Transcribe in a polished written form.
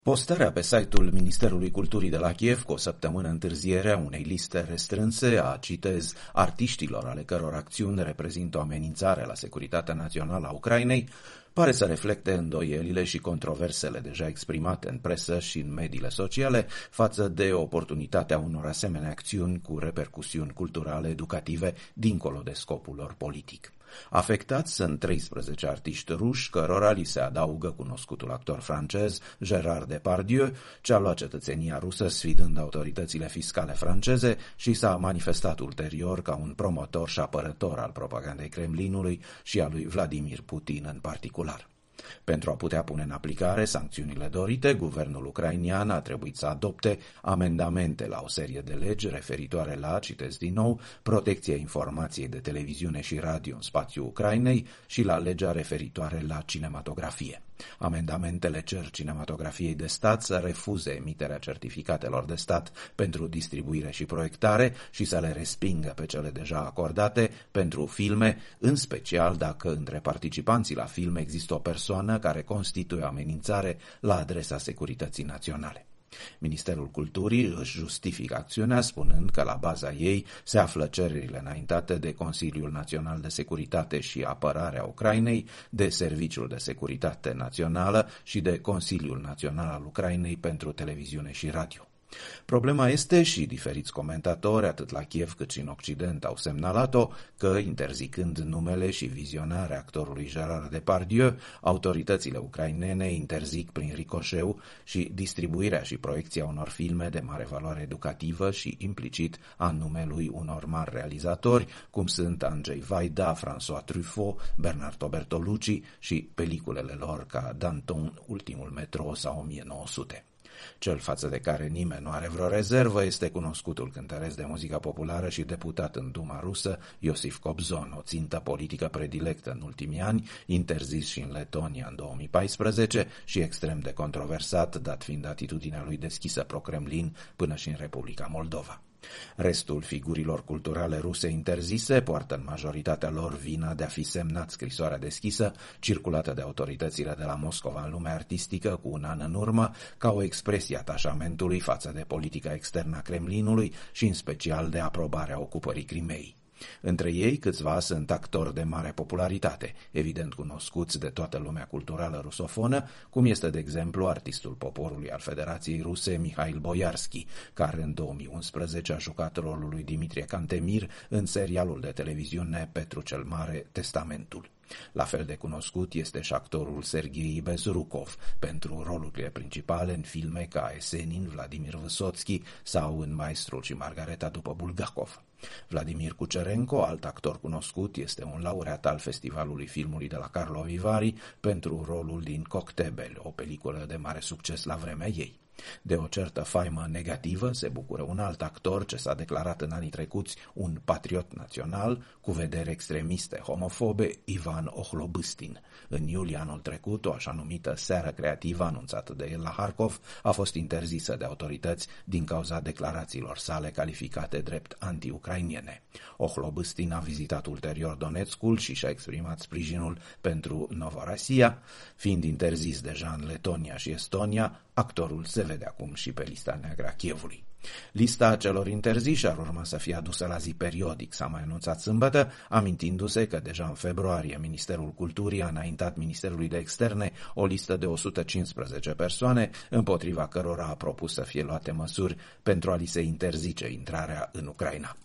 Postarea pe site-ul Ministerului Culturii de la Kiev cu o săptămână întârziere a unei liste restrânse a, citez, artiștilor ale căror acțiuni reprezintă o amenințare la securitatea națională a Ucrainei, pare să reflecte îndoielile și controversele deja exprimate în presă și în mediile sociale față de oportunitatea unor asemenea acțiuni cu repercusiuni culturale, educative, dincolo de scopul lor politic. Afectați sunt 13 artiști ruși, cărora li se adaugă cunoscutul actor francez Gérard Depardieu, ce a luat cetățenia rusă sfidând autoritățile fiscale franceze și s-a manifestat ulterior ca un promotor și apărător al propagandei Kremlinului și a lui Vladimir Putin în particular. Pentru a putea pune în aplicare sancțiunile dorite, guvernul ucrainian a trebuit să adopte amendamente la o serie de legi referitoare la, citez din nou, protecția informației de televiziune și radio în spațiul Ucrainei și la legea referitoare la cinematografie. Amendamentele cer cinematografiei de stat să refuze emiterea certificatelor de stat pentru distribuire și proiectare și să le respingă pe cele deja acordate pentru filme, în special dacă între participanții la film există o persoană care constituie o amenințare la adresa securității naționale. Ministerul Culturii își justifică acțiunea spunând că la baza ei se află cererile înaintate de Consiliul Național de Securitate și Apărare a Ucrainei, de Serviciul de Securitate Națională și de Consiliul Național al Ucrainei pentru Televiziune și Radio. Problema este, și diferiți comentatori, atât la Kiev cât și în Occident, au semnalat-o, că, interzicând numele și vizionarea actorului Gérard Depardieu, autoritățile ucrainene interzic prin ricoșeu și distribuirea și proiecția unor filme de mare valoare educativă și, implicit, a numelui unor mari realizatori, cum sunt Andrzej Wajda, François Truffaut, Bernardo Bertolucci și peliculele lor ca Danton, Ultimul metro sau 1900. Cel față de care nimeni nu are vreo rezervă este cunoscutul cântăresc de muzică populară și deputat în Duma rusă, Iosif Kobzon, o țintă politică predilectă în ultimii ani, interzis și în Letonia în 2014 și extrem de controversat, dat fiind atitudinea lui deschisă pro-Kremlin până și în Republica Moldova. Restul figurilor culturale ruse interzise poartă în majoritatea lor vina de a fi semnat scrisoarea deschisă, circulată de autoritățile de la Moscova în lumea artistică cu un an în urmă, ca o expresie atașamentului față de politica externă a Kremlinului și în special de aprobarea ocupării Crimeei. Între ei câțiva sunt actori de mare popularitate, evident cunoscuți de toată lumea culturală rusofonă, cum este de exemplu artistul poporului al Federației Ruse Mihail Boiarski, care în 2011 a jucat rolul lui Dimitrie Cantemir în serialul de televiziune Petru cel Mare, Testamentul. La fel de cunoscut este și actorul Serghei Bezrukov pentru rolurile principale în filme ca Esenin, Vladimir Vysotski sau în Maestrul și Margareta după Bulgakov. Vladimir Kucerenko, alt actor cunoscut, este un laureat al Festivalului Filmului de la Karlovy Vary pentru rolul din Koktebel, o peliculă de mare succes la vremea ei. De o certă faimă negativă se bucură un alt actor ce s-a declarat în anii trecuți un patriot național cu vederi extremiste homofobe, Ivan Ohlobystin. În iulie anul trecut, o așa numită seară creativă anunțată de el la Harkov a fost interzisă de autorități din cauza declarațiilor sale calificate drept anti-ucrainiene. Ohlobystin a vizitat ulterior Donetskul și și-a exprimat sprijinul pentru Novorossiya. Fiind interzis deja în Letonia și Estonia, actorul se vede acum și pe lista neagră a Kievului. Lista celor interziși ar urma să fie adusă la zi periodic, s-a mai anunțat sâmbătă, amintindu-se că deja în februarie Ministerul Culturii a înaintat Ministerului de Externe o listă de 115 persoane, împotriva cărora a propus să fie luate măsuri pentru a li se interzice intrarea în Ucraina.